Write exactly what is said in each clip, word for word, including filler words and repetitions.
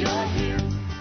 you're here.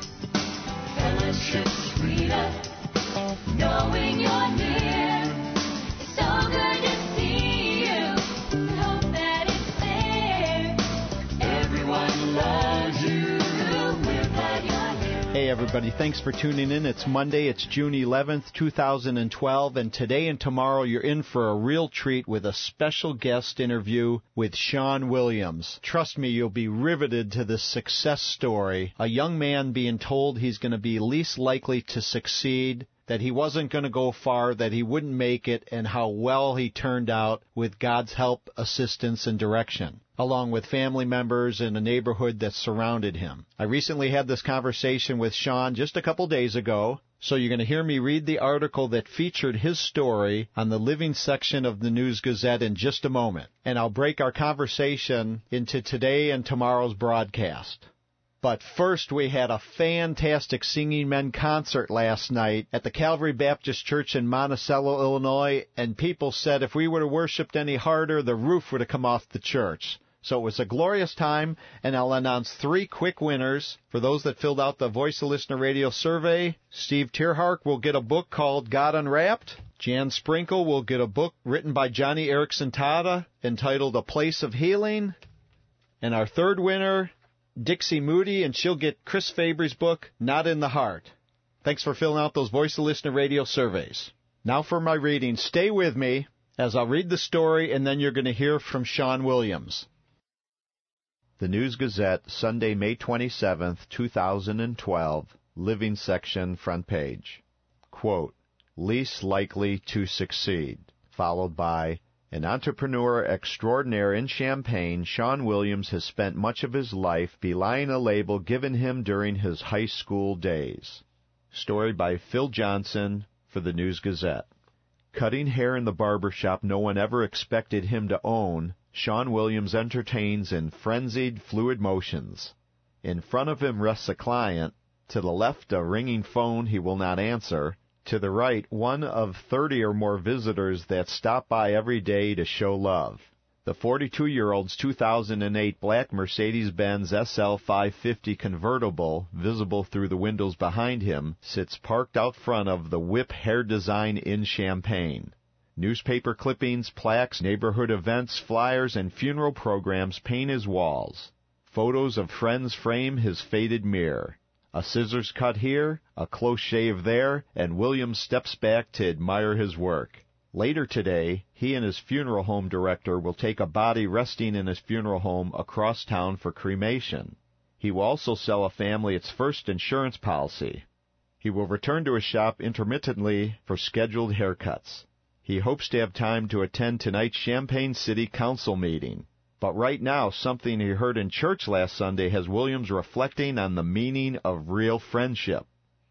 Fellowship's sweeter, knowing you're near. It's so good to see you. We hope that it's there. Everyone loves you. We're glad you're here. Hey everybody, thanks for tuning in. It's Monday, it's June eleventh, two thousand twelve, and today and tomorrow you're in for a real treat with a special guest interview with Sean Williams. Trust me, you'll be riveted to this success story. A young man being told he's going to be least likely to succeed, that he wasn't going to go far, that he wouldn't make it, and how well he turned out with God's help, assistance, and direction, along with family members and a neighborhood that surrounded him. I recently had this conversation with Sean just a couple days ago, so you're going to hear me read the article that featured his story on the Living section of the News-Gazette in just a moment, and I'll break our conversation into today and tomorrow's broadcast. But first, we had a fantastic Singing Men concert last night at the Calvary Baptist Church in Monticello, Illinois, and people said if we would have worshipped any harder, the roof would have come off the church. So it was a glorious time, and I'll announce three quick winners. For those that filled out the Voice of Listener Radio survey, Steve Tierhark will get a book called God Unwrapped. Jan Sprinkle will get a book written by Johnny Erickson Tada entitled A Place of Healing. And our third winner, Dixie Moody, and she'll get Chris Fabry's book, Not in the Heart. Thanks for filling out those Voice of Listener Radio surveys. Now for my reading. Stay with me as I'll read the story, and then you're going to hear from Sean Williams. The News-Gazette, Sunday, May twenty-seventh, two thousand twelve, Living section, front page. Quote, least likely to succeed, followed by, an entrepreneur extraordinaire in Champaign, Sean Williams has spent much of his life belying a label given him during his high school days. Story by Phil Johnson for the News-Gazette. Cutting hair in the barber shop no one ever expected him to own, Sean Williams entertains in frenzied, fluid motions. In front of him rests a client. To the left, a ringing phone he will not answer. To the right, one of thirty or more visitors that stop by every day to show love. The forty-two-year-old's two thousand eight black Mercedes-Benz S L five fifty convertible, visible through the windows behind him, sits parked out front of the Whip Hair Design in Champaign. Newspaper clippings, plaques, neighborhood events, flyers, and funeral programs paint his walls. Photos of friends frame his faded mirror. A scissors cut here, a close shave there, and Williams steps back to admire his work. Later today, he and his funeral home director will take a body resting in his funeral home across town for cremation. He will also sell a family its first insurance policy. He will return to his shop intermittently for scheduled haircuts. He hopes to have time to attend tonight's Champaign City Council meeting. But right now, something he heard in church last Sunday has Williams reflecting on the meaning of real friendship.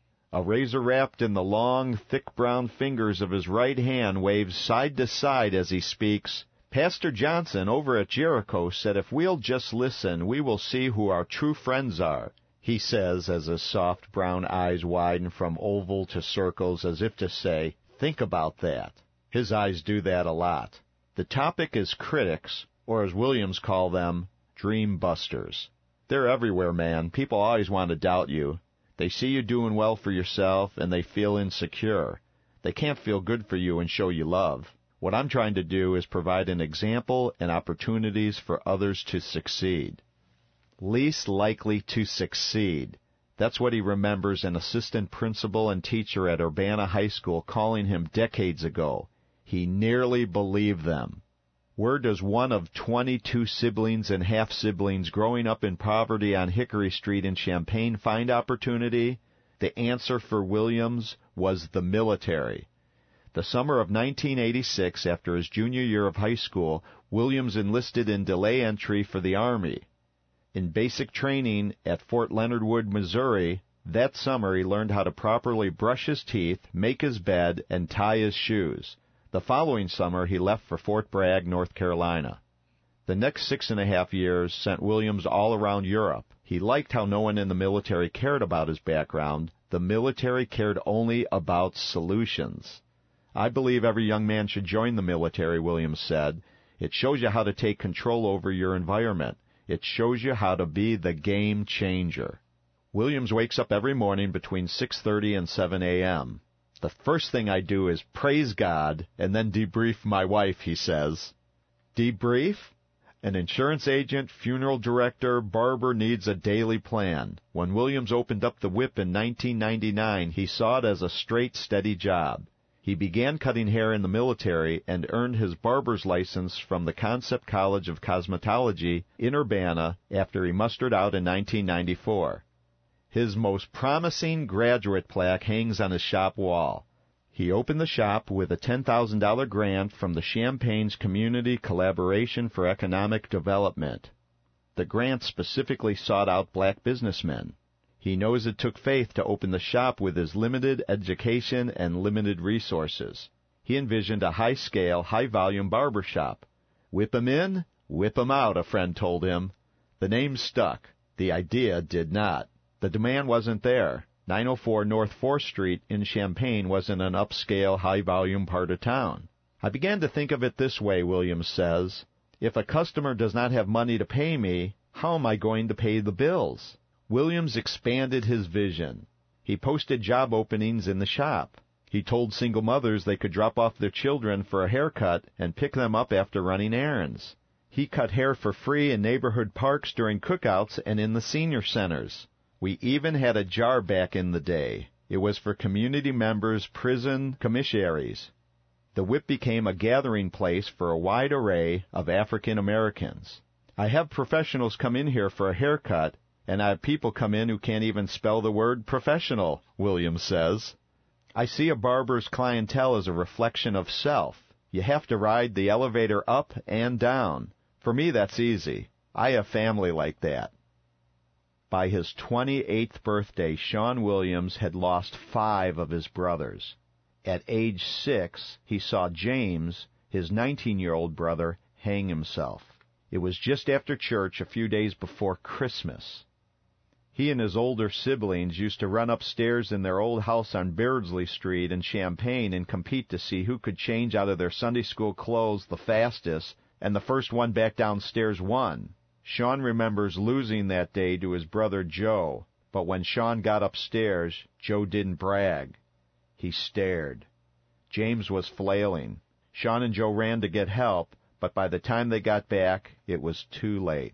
A razor wrapped in the long, thick brown fingers of his right hand waves side to side as he speaks. Pastor Johnson over at Jericho said if we'll just listen, we will see who our true friends are, he says as his soft brown eyes widen from oval to circles as if to say, think about that. His eyes do that a lot. The topic is critics, or as Williams called them, dream busters. They're everywhere, man. People always want to doubt you. They see you doing well for yourself, and they feel insecure. They can't feel good for you and show you love. What I'm trying to do is provide an example and opportunities for others to succeed. Least likely to succeed. That's what he remembers an assistant principal and teacher at Urbana High School calling him decades ago. He nearly believed them. Where does one of twenty-two siblings and half-siblings growing up in poverty on Hickory Street in Champaign find opportunity? The answer for Williams was the military. The summer of nineteen eighty-six, after his junior year of high school, Williams enlisted in delay entry for the Army. In basic training at Fort Leonard Wood, Missouri, that summer he learned how to properly brush his teeth, make his bed, and tie his shoes. The following summer, he left for Fort Bragg, North Carolina. The next six and a half years sent Williams all around Europe. He liked how no one in the military cared about his background. The military cared only about solutions. I believe every young man should join the military, Williams said. It shows you how to take control over your environment. It shows you how to be the game changer. Williams wakes up every morning between six thirty and seven a.m. The first thing I do is praise God and then debrief my wife, he says. Debrief? An insurance agent, funeral director, barber needs a daily plan. When Williams opened up the Whip in nineteen ninety-nine, he saw it as a straight, steady job. He began cutting hair in the military and earned his barber's license from the Concept College of Cosmetology in Urbana after he mustered out in nineteen ninety-four. His most promising graduate plaque hangs on his shop wall. He opened the shop with a ten thousand dollars grant from the Champaign's Community Collaboration for Economic Development. The grant specifically sought out black businessmen. He knows it took faith to open the shop with his limited education and limited resources. He envisioned a high-scale, high-volume barber shop. Whip 'em in, whip 'em out, a friend told him. The name stuck. The idea did not. The demand wasn't there. nine oh four North fourth Street in Champaign wasn't an upscale, high-volume part of town. I began to think of it this way, Williams says. If a customer does not have money to pay me, how am I going to pay the bills? Williams expanded his vision. He posted job openings in the shop. He told single mothers they could drop off their children for a haircut and pick them up after running errands. He cut hair for free in neighborhood parks during cookouts and in the senior centers. We even had a jar back in the day. It was for community members, prison commissaries. The Whip became a gathering place for a wide array of African Americans. I have professionals come in here for a haircut, and I have people come in who can't even spell the word professional, Williams says. I see a barber's clientele as a reflection of self. You have to ride the elevator up and down. For me, that's easy. I have family like that. By his twenty-eighth birthday, Sean Williams had lost five of his brothers. At age six, he saw James, his nineteen-year-old brother, hang himself. It was just after church a few days before Christmas. He and his older siblings used to run upstairs in their old house on Beardsley Street in Champaign and compete to see who could change out of their Sunday school clothes the fastest, and the first one back downstairs won. Sean remembers losing that day to his brother Joe, but when Sean got upstairs, Joe didn't brag. He stared. James was flailing. Sean and Joe ran to get help, but by the time they got back, it was too late.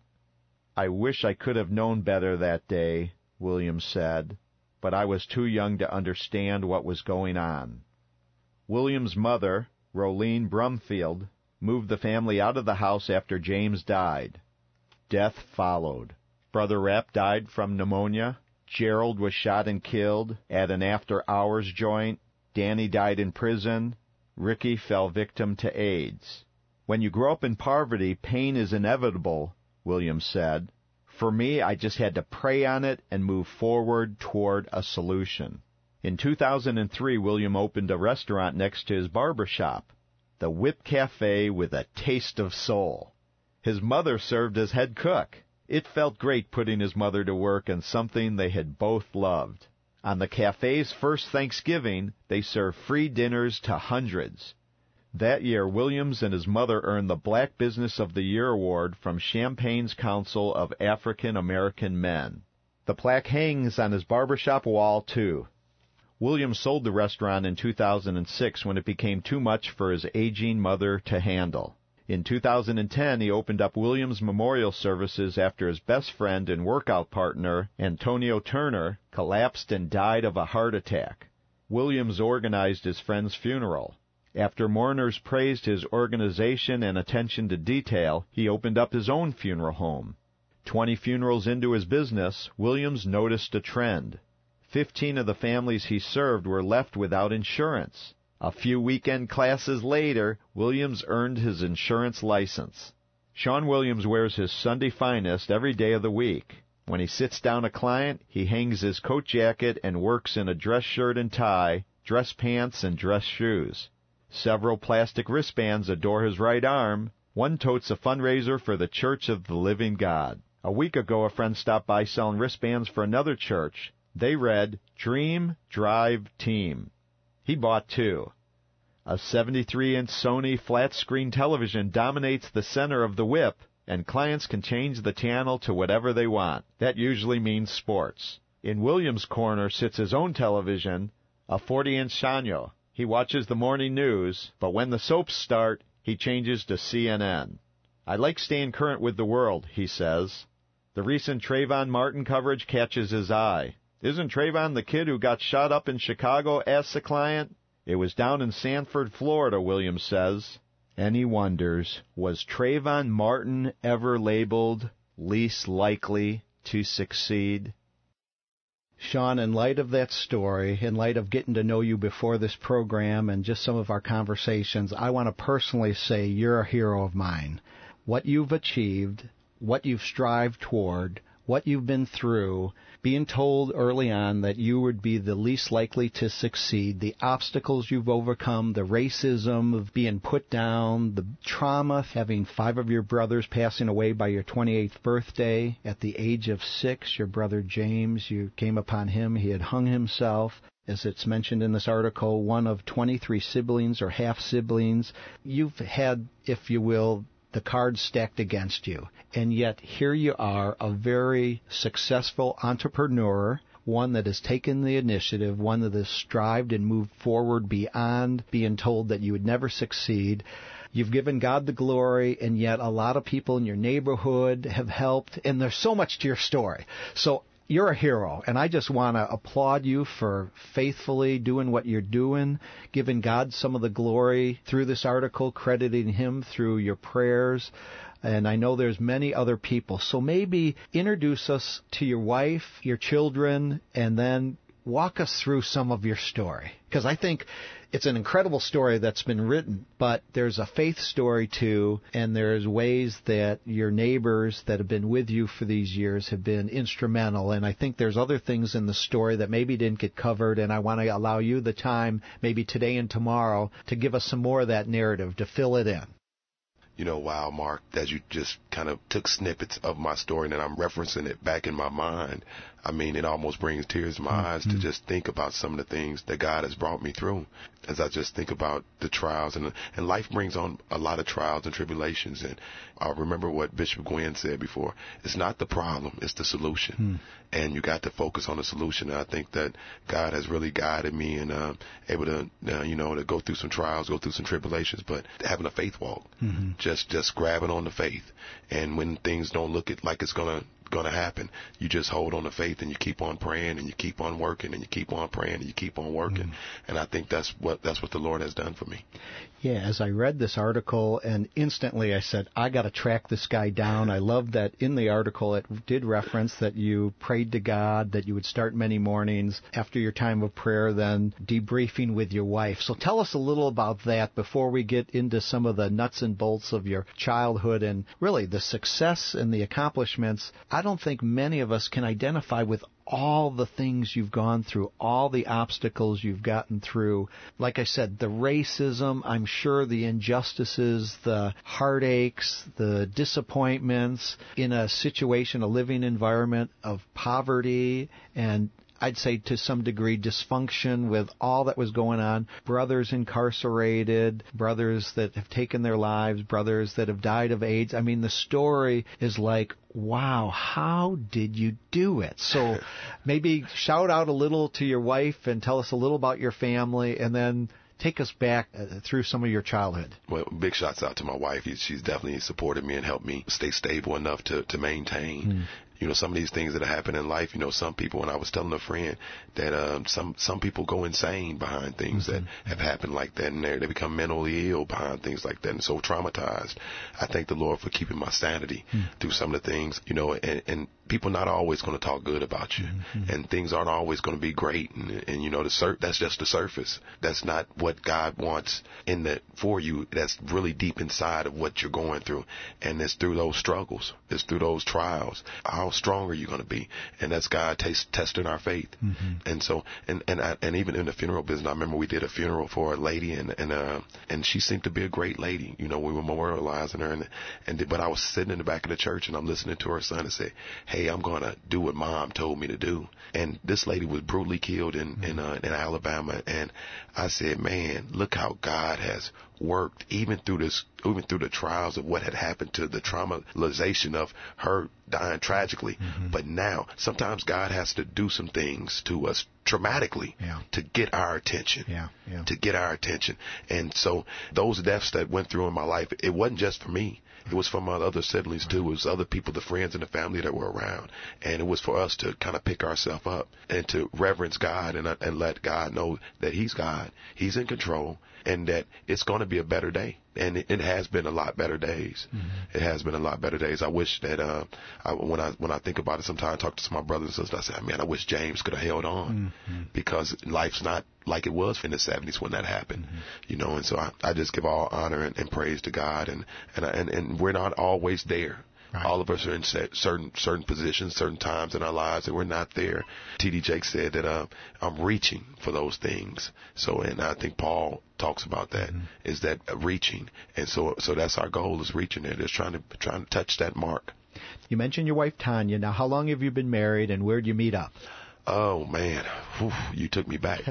I wish I could have known better that day, Williams said, but I was too young to understand what was going on. Williams' mother, Rolene Brumfield, moved the family out of the house after James died. Death followed. Brother Rapp died from pneumonia. Gerald was shot and killed at an after-hours joint. Danny died in prison. Ricky fell victim to AIDS. When you grow up in poverty, pain is inevitable, Williams said. For me, I just had to pray on it and move forward toward a solution. In two thousand three, William opened a restaurant next to his barber shop, the Whip Cafe with a taste of soul. His mother served as head cook. It felt great putting his mother to work on something they had both loved. On the cafe's first Thanksgiving, they served free dinners to hundreds. That year, Williams and his mother earned the Black Business of the Year award from Champaign's Council of African American Men. The plaque hangs on his barbershop wall, too. Williams sold the restaurant in two thousand six when it became too much for his aging mother to handle. In two thousand ten, he opened up Williams Memorial Services after his best friend and workout partner, Antonio Turner, collapsed and died of a heart attack. Williams organized his friend's funeral. After mourners praised his organization and attention to detail, he opened up his own funeral home. Twenty funerals into his business, Williams noticed a trend. Fifteen of the families he served were left without insurance. A few weekend classes later, Williams earned his insurance license. Sean Williams wears his Sunday finest every day of the week. When he sits down a client, he hangs his coat jacket and works in a dress shirt and tie, dress pants, and dress shoes. Several plastic wristbands adore his right arm. One totes a fundraiser for the Church of the Living God. A week ago, a friend stopped by selling wristbands for another church. They read, Dream, Drive, Team. He bought two. A seventy-three inch Sony flat-screen television dominates the center of the Whip, and clients can change the channel to whatever they want. That usually means sports. In Williams' corner sits his own television, a forty-inch Sanyo. He watches the morning news, but when the soaps start, he changes to C N N. I like staying current with the world, he says. The recent Trayvon Martin coverage catches his eye. Isn't Trayvon the kid who got shot up in Chicago, asks the client. It was down in Sanford, Florida, Williams says. And he wonders, was Trayvon Martin ever labeled least likely to succeed? Sean, in light of that story, in light of getting to know you before this program and just some of our conversations, I want to personally say you're a hero of mine. What you've achieved, what you've strived toward, what you've been through, being told early on that you would be the least likely to succeed, the obstacles you've overcome, the racism of being put down, the trauma of having five of your brothers passing away by your twenty-eighth birthday. At the age of six, your brother James, you came upon him. He had hung himself. As it's mentioned in this article, one of twenty-three siblings or half-siblings. You've had, if you will, the cards stacked against you. And yet here you are, a very successful entrepreneur, one that has taken the initiative, one that has strived and moved forward beyond being told that you would never succeed. You've given God the glory, and yet a lot of people in your neighborhood have helped, and there's so much to your story. So you're a hero, and I just want to applaud you for faithfully doing what you're doing, giving God some of the glory through this article, crediting Him through your prayers. And I know there's many other people. So maybe introduce us to your wife, your children, and then walk us through some of your story. Because I think it's an incredible story that's been written, but there's a faith story too, and there's ways that your neighbors that have been with you for these years have been instrumental. And I think there's other things in the story that maybe didn't get covered, and I want to allow you the time, maybe today and tomorrow, to give us some more of that narrative, to fill it in. You know, wow, Mark, as you just kind of took snippets of my story and I'm referencing it back in my mind, I mean, it almost brings tears to my mm-hmm. eyes to just think about some of the things that God has brought me through. As I just think about the trials, and and life brings on a lot of trials and tribulations. And I remember what Bishop Gwynn said before, it's not the problem, it's the solution. Mm. And you got to focus on the solution. And I think that God has really guided me and uh, able to, uh, you know, to go through some trials, go through some tribulations, but having a faith walk, mm-hmm. just just grabbing on the faith. And when things don't look it like it's going to going to happen, you just hold on to faith and you keep on praying and you keep on working and you keep on praying and you keep on working. Mm. And I think that's what that's what the Lord has done for me. Yeah, as I read this article, and instantly I said, I got to track this guy down. I love that in the article it did reference that you prayed to God, that you would start many mornings after your time of prayer, then debriefing with your wife. So tell us a little about that before we get into some of the nuts and bolts of your childhood and really the success and the accomplishments. I don't think many of us can identify with all the things you've gone through, all the obstacles you've gotten through. Like I said, the racism, I'm sure the injustices, the heartaches, the disappointments in a situation, a living environment of poverty and I'd say to some degree dysfunction with all that was going on, brothers incarcerated, brothers that have taken their lives, brothers that have died of AIDS. I mean, the story is like, wow, how did you do it? So maybe shout out a little to your wife and tell us a little about your family, and then take us back uh, through some of your childhood. Well, big shouts out to my wife. She's definitely supported me and helped me stay stable enough to, to maintain. Mm. You know, some of these things that happen in life, you know, some people, and I was telling a friend that um, some some people go insane behind things mm-hmm. that have happened like that, and they become mentally ill behind things like that, and so traumatized. I thank the Lord for keeping my sanity mm-hmm. through some of the things, you know, and, and people not always going to talk good about you, mm-hmm. and things aren't always going to be great, and, and you know, the sur- that's just the surface. That's not what God wants in the for you. That's really deep inside of what you're going through, and it's through those struggles, it's through those trials. How strong are you going to be? And that's God taste, testing our faith. Mm-hmm. And so, and and I, and even in the funeral business, I remember we did a funeral for a lady, and and uh, and she seemed to be a great lady. You know, we were memorializing her, and and but I was sitting in the back of the church, and I'm listening to her son and say, "Hey, I'm going to do what Mom told me to do." And this lady was brutally killed in mm-hmm. in, uh, in Alabama, and I said, "Man, look how God has worked even through this, even through the trials of what had happened to the traumatization of her dying tragically. Mm-hmm. But now, sometimes God has to do some things to us traumatically yeah. to get our attention, yeah, yeah. to get our attention. And so those deaths that went through in my life, it wasn't just for me. It was for my other siblings too. It was other people, the friends and the family that were around. And it was for us to kind of pick ourselves up and to reverence God and, and let God know that he's God. He's in control and that it's going to be a better day. And it, it has been a lot better days. Mm-hmm. It has been a lot better days. I wish that uh, I, when I when I think about it, sometimes I talk to my brothers and sisters. I say, man, I wish James could have held on mm-hmm. because life's not like it was in the seventies when that happened, mm-hmm. you know. And so I, I just give all honor and, and praise to God. And and, I, and and we're not always there. Right. All of us are in certain certain positions, certain times in our lives, and we're not there. T D Jakes said that uh, I'm reaching for those things. So, and I think Paul talks about that, mm-hmm. is that uh, reaching, and so so that's our goal, is reaching there, just trying to trying to touch that mark. You mentioned your wife Tanya. Now, how long have you been married, and where did you meet up? Oh man, Whew, you took me back.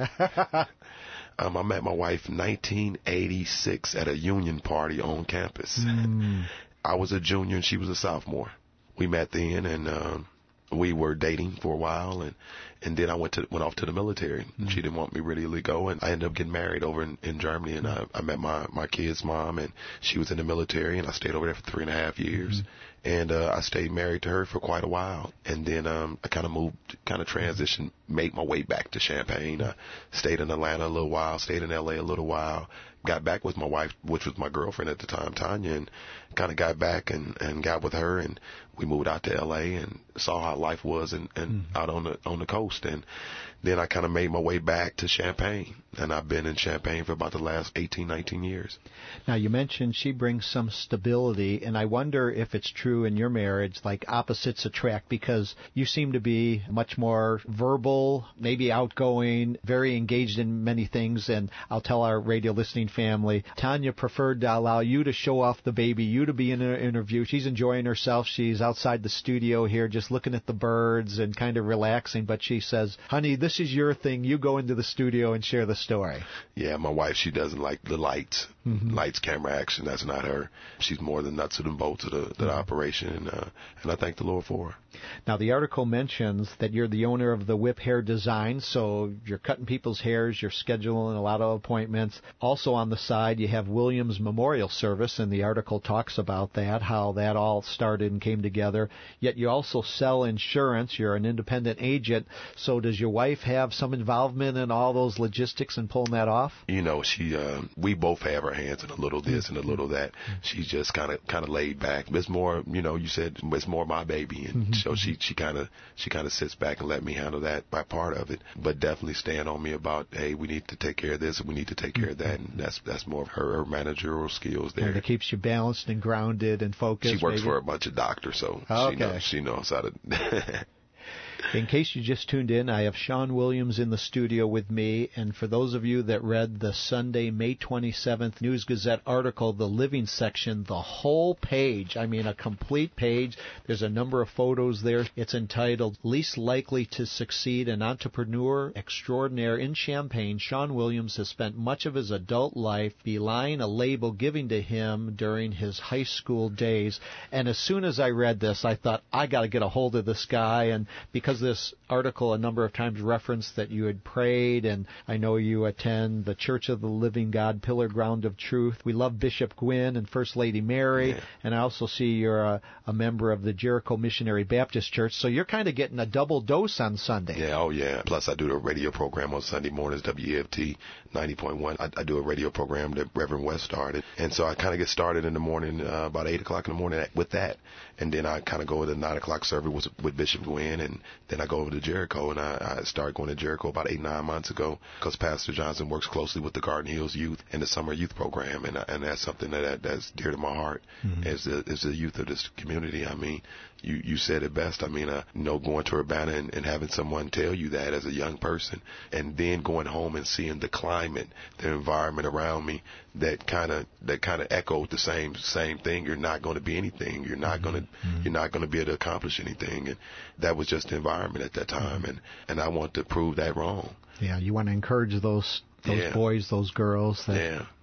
um, I met my wife in nineteen eighty-six at a union party on campus. Mm. I was a junior and she was a sophomore. We met then, and um, we were dating for a while, and, and then I went to went off to the military. Mm-hmm. She didn't want me really to go, and I ended up getting married over in, in Germany, and I, I met my, my kid's mom, and she was in the military, and I stayed over there for three and a half years. Mm-hmm. And uh, I stayed married to her for quite a while. And then um, I kind of moved, kind of transitioned, made my way back to Champaign. I stayed in Atlanta a little while, stayed in L A a little while, got back with my wife, which was my girlfriend at the time, Tanya, and kind of got back and, and got with her. And we moved out to L A and saw how life was and, and mm-hmm. out on the on the coast. And then I kind of made my way back to Champaign. And I've been in Champaign for about the last eighteen, nineteen years. Now, you mentioned she brings some stability, and I wonder if it's true in your marriage, like opposites attract, because you seem to be much more verbal, maybe outgoing, very engaged in many things, and I'll tell our radio listening family, Tanya preferred to allow you to show off the baby, you to be in an interview. She's enjoying herself. She's outside the studio here just looking at the birds and kind of relaxing, but she says, honey, this is your thing. You go into the studio and share the story. Yeah, my wife, she doesn't like the lights, mm-hmm. lights, camera, action. That's not her. She's more the nuts and bolts of the, the mm-hmm. operation, and, uh, and I thank the Lord for her. Now, the article mentions that you're the owner of the Whip Hair Design, so you're cutting people's hairs, you're scheduling a lot of appointments. Also on the side, you have Williams Memorial Service, and the article talks about that, how that all started and came together. Yet you also sell insurance. You're an independent agent. So does your wife have some involvement in all those logistics and pulling that off? You know, she, uh, we both have our hands in a little this and a little that. She's just kind of, kind of laid back. It's more, you know, you said it's more my baby, and mm-hmm. so she, she kind of, she kind of sits back and let me handle that by part of it. But definitely stand on me about, hey, we need to take care of this, and we need to take care of that, and that's that's more of her, her managerial skills there. And it keeps you balanced and grounded and focused. She works maybe? for a bunch of doctors, so oh, she okay. knows she knows how to. In case you just tuned in, I have Sean Williams in the studio with me, and for those of you that read the Sunday, May twenty-seventh News Gazette article, the living section, the whole page, I mean a complete page, there's a number of photos there. It's entitled, Least Likely to Succeed, an Entrepreneur Extraordinaire in Champaign. Sean Williams has spent much of his adult life belying a label given to him during his high school days, and as soon as I read this, I thought, I got to get a hold of this guy, and because this article a number of times referenced that you had prayed, and I know you attend the Church of the Living God, Pillar Ground of Truth. We love Bishop Gwynn and First Lady Mary, yeah. and I also see you're a, a member of the Jericho Missionary Baptist Church, so you're kind of getting a double dose on Sunday. Yeah, oh yeah. Plus I do the radio program on Sunday mornings, W E F T ninety point one. I, I do a radio program that Reverend West started, and so I kind of get started in the morning, uh, about eight o'clock in the morning with that, and then I kind of go to the nine o'clock service with, with Bishop Gwynn, and then I go over to Jericho, and I, I started going to Jericho about eight, nine months ago because Pastor Johnson works closely with the Garden Hills Youth and the Summer Youth Program, and and that's something that that's dear to my heart mm-hmm. as the as the youth of this community. I mean, you you said it best. I mean, uh, you know, going to Urbana and, and having someone tell you that as a young person, and then going home and seeing the climate, the environment around me that kind of that kind of echoed the same same thing. You're not going to be anything. You're not mm-hmm. going to mm-hmm. you're not going to be able to accomplish anything, and that was just the environment at that time, mm-hmm. and and I want to prove that wrong. Yeah, you want to encourage those those yeah. boys, those girls. That, yeah.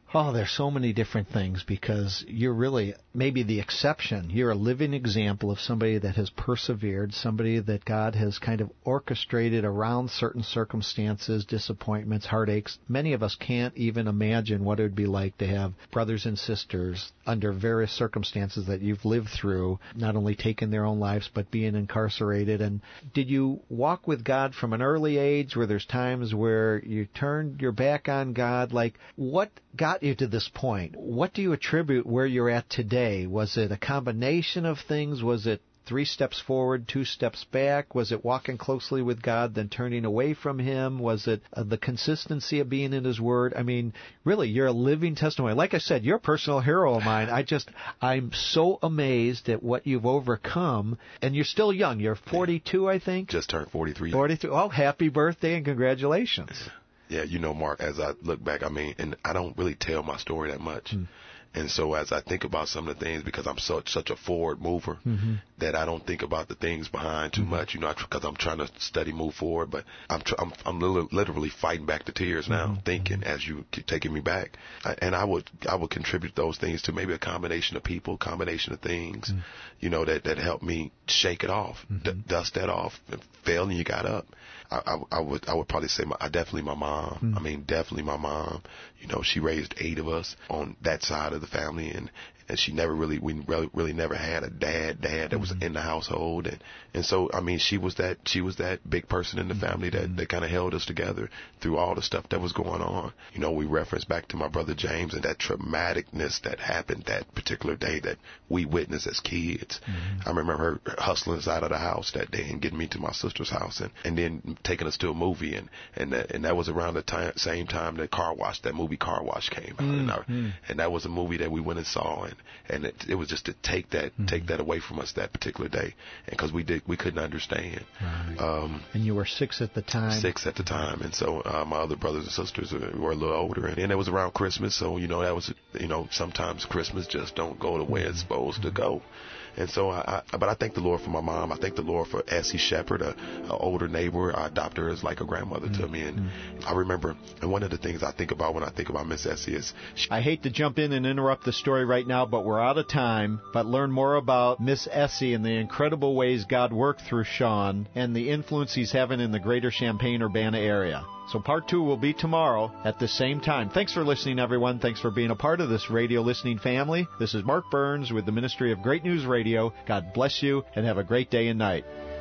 Oh, there's so many different things because you're really maybe the exception. You're a living example of somebody that has persevered, somebody that God has kind of orchestrated around certain circumstances, disappointments, heartaches. Many of us can't even imagine what it would be like to have brothers and sisters under various circumstances that you've lived through, not only taking their own lives, but being incarcerated. And did you walk with God from an early age where there's times where you turned your back on God? Like, what got you to this point? What do you attribute where you're at today? Was it a combination of things? Was it three steps forward, two steps back? Was it walking closely with God, then turning away from Him? Was it uh, the consistency of being in His Word? I mean, really, you're a living testimony. Like I said, you're a personal hero of mine. I just, I'm so amazed at what you've overcome. And you're still young. You're forty-two, I think? Just turned forty-three. forty-two. Oh, happy birthday and congratulations. Yeah, you know, Mark, as I look back, I mean, and I don't really tell my story that much. Mm. And so as I think about some of the things, because I'm such such a forward mover, mm-hmm. that I don't think about the things behind too mm-hmm. much, you know, because I'm trying to study, move forward. But I'm tr- I'm, I'm literally fighting back the tears now, mm-hmm. thinking as you keep taking me back. I, and I would I would contribute those things to maybe a combination of people, combination of things, mm-hmm. you know, that, that helped me shake it off, mm-hmm. d- dust that off, and fail and you got up. I, I, I would I would probably say my, definitely my mom. Mm-hmm. I mean, definitely my mom. You know, she raised eight of us on that side of the family, and, and she never really, we really, really never had a dad, dad that was mm-hmm. in the household. And, and so, I mean, she was that, she was that big person in the family that, mm-hmm. that kind of held us together through all the stuff that was going on. You know, we reference back to my brother James and that traumaticness that happened that particular day that we witnessed as kids. Mm-hmm. I remember her hustling us out of the house that day and getting me to my sister's house and, and then taking us to a movie. And, and that, and that was around the time, same time that Car Wash, that movie Car Wash came out. Mm-hmm. And, our, and that was a movie that we went and saw. And, and it, it was just to take that, mm-hmm. take that away from us that particular day. And cause we did, we couldn't understand. Right. Um, and you were six at the time. Six at the time. And so, uh, my other brothers and sisters were a little older. And, and it was around Christmas. So, you know, that was, you know, sometimes Christmas just don't go the way it's supposed mm-hmm. to go. And so, I, I, but I thank the Lord for my mom. I thank the Lord for Essie Shepherd, a, a older neighbor. I adopted her as like a grandmother mm-hmm. to me. And I remember, and one of the things I think about when I think about Miss Essie is... She, I hate to jump in and interrupt the story right now, but we're out of time. But learn more about Miss Essie and the incredible ways God worked through Sean and the influence he's having in the greater Champaign-Urbana area. So part two will be tomorrow at the same time. Thanks for listening, everyone. Thanks for being a part of this radio listening family. This is Mark Burns with the Ministry of Great News Radio. God bless you and have a great day and night.